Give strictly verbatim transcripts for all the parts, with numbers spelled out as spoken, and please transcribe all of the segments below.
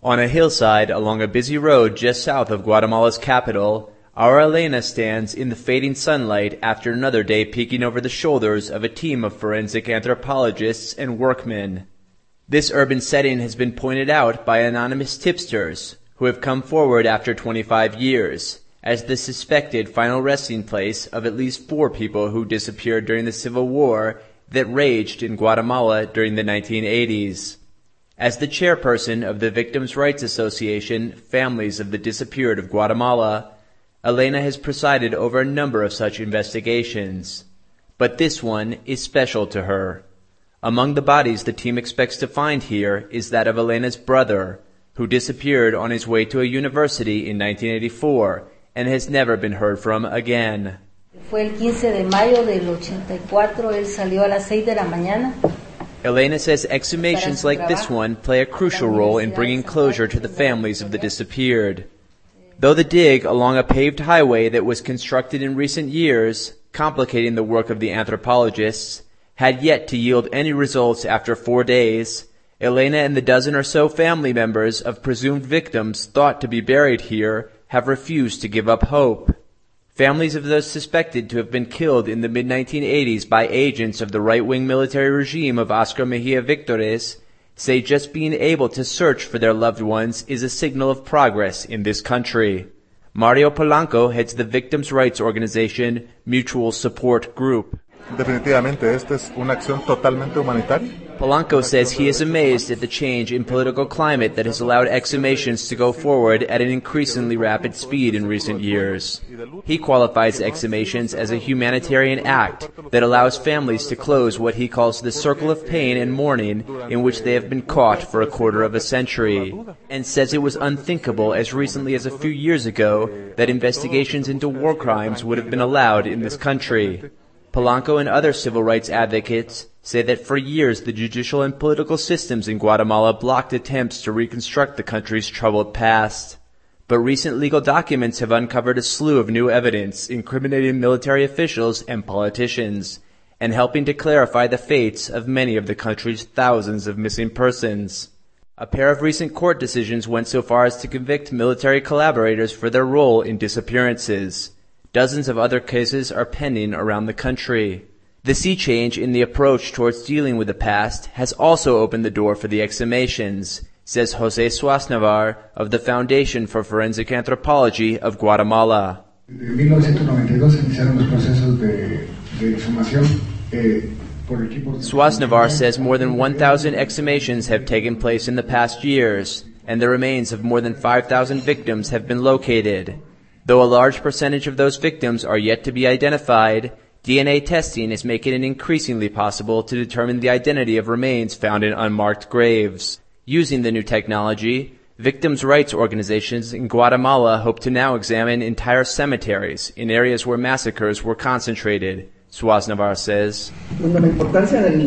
On a hillside along a busy road just south of Guatemala's capital, our Elena stands in the fading sunlight after another day peeking over the shoulders of a team of forensic anthropologists and workmen. This urban setting has been pointed out by anonymous tipsters who have come forward after twenty-five years as the suspected final resting place of at least four people who disappeared during the civil war that raged in Guatemala during the nineteen eighties. As the chairperson of the Victims' Rights Association, Families of the Disappeared of Guatemala, Elena has presided over a number of such investigations. But this one is special to her. Among the bodies the team expects to find here is that of Elena's brother, who disappeared on his way to a university in nineteen eighty-four and has never been heard from again. Fue el quince de mayo del ochenta y cuatro, él salió a las seis de la mañana. Elena says exhumations like this one play a crucial role in bringing closure to the families of the disappeared. Though the dig along a paved highway that was constructed in recent years, complicating the work of the anthropologists, had yet to yield any results after four days, Elena and the dozen or so family members of presumed victims thought to be buried here have refused to give up hope. Families of those suspected to have been killed in the mid nineteen eighties by agents of the right-wing military regime of Oscar Mejia Victores say just being able to search for their loved ones is a signal of progress in this country. Mario Polanco heads the victims' rights organization Mutual Support Group. Definitivamente, esta es una acción totalmente humanitaria. Polanco says he is amazed at the change in political climate that has allowed exhumations to go forward at an increasingly rapid speed in recent years. He qualifies exhumations as a humanitarian act that allows families to close what he calls the circle of pain and mourning in which they have been caught for a quarter of a century, and says it was unthinkable as recently as a few years ago that investigations into war crimes would have been allowed in this country. Polanco and other civil rights advocates say that for years the judicial and political systems in Guatemala blocked attempts to reconstruct the country's troubled past. But recent legal documents have uncovered a slew of new evidence incriminating military officials and politicians, and helping to clarify the fates of many of the country's thousands of missing persons. A pair of recent court decisions went so far as to convict military collaborators for their role in disappearances. Dozens of other cases are pending around the country. The sea change in the approach towards dealing with the past has also opened the door for the exhumations, says José Suaznavar of the Foundation for Forensic Anthropology of Guatemala. En mil novecientos noventa y dos iniciaron los procesos de, de exhumación eh, por equipos. Suaznavar says more than one thousand exhumations have taken place in the past years, and the remains of more than five thousand victims have been located. Though a large percentage of those victims are yet to be identified, D N A testing is making it increasingly possible to determine the identity of remains found in unmarked graves. Using the new technology, victims' rights organizations in Guatemala hope to now examine entire cemeteries in areas where massacres were concentrated, Suaznavar says. La importancia del,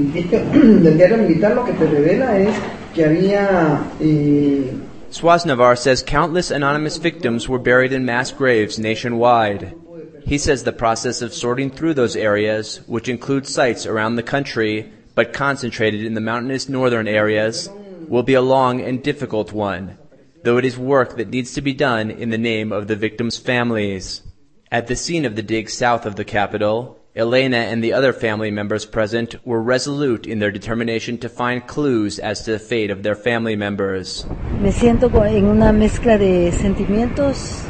del, del diario militar lo que te revela es que había eh, Suaznavar says countless anonymous victims were buried in mass graves nationwide. He says the process of sorting through those areas, which includes sites around the country, but concentrated in the mountainous northern areas, will be a long and difficult one, though it is work that needs to be done in the name of the victims' families. At the scene of the dig south of the capital, Elena and the other family members present were resolute in their determination to find clues as to the fate of their family members. Me siento en una mezcla de sentimientos.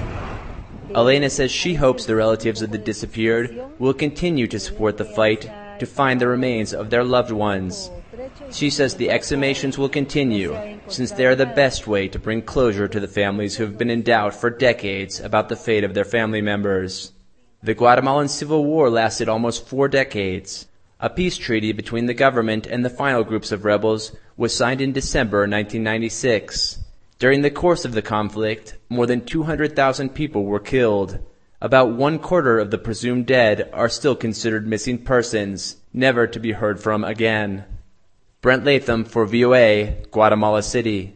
Elena says she hopes the relatives of the disappeared will continue to support the fight to find the remains of their loved ones. She says the exhumations will continue, since they are the best way to bring closure to the families who have been in doubt for decades about the fate of their family members. The Guatemalan Civil War lasted almost four decades. A peace treaty between the government and the final groups of rebels was signed in December nineteen ninety-six. During the course of the conflict, more than two hundred thousand people were killed. About one quarter of the presumed dead are still considered missing persons, never to be heard from again. Brent Latham for V O A, Guatemala City.